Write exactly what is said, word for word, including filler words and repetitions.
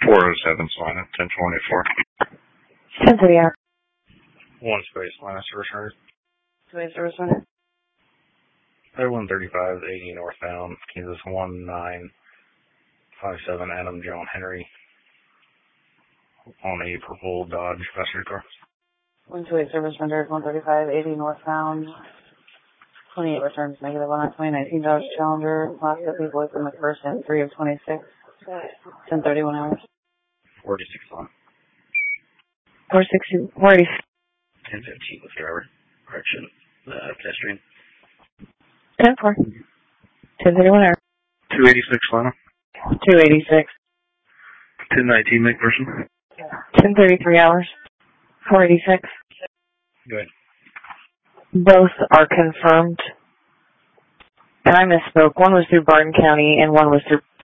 four oh seven Salina, ten twenty-four. ten thirty hour. One space, Salina, service runner. Space service runner. Air one thirty-five, eighty northbound, Kansas one nine five seven, Adam John Henry. On a purple Dodge passenger car. one two eight service runner, one thirty-five, eighty northbound. twenty-eight returns negative on a twenty nineteen Dodge Challenger. Last that people with the first and three of twenty-six. ten thirty-one hours. forty-six on. four sixty, forty. ten fifteen with driver. Correction. Uh, pedestrian. ten four. ten thirty-one hours. two eighty-six Lana. two eighty-six. ten nineteen McPherson. ten thirty-three hours. four eighty-six. Good. Both are confirmed. And I misspoke. One was through Barton County and one was through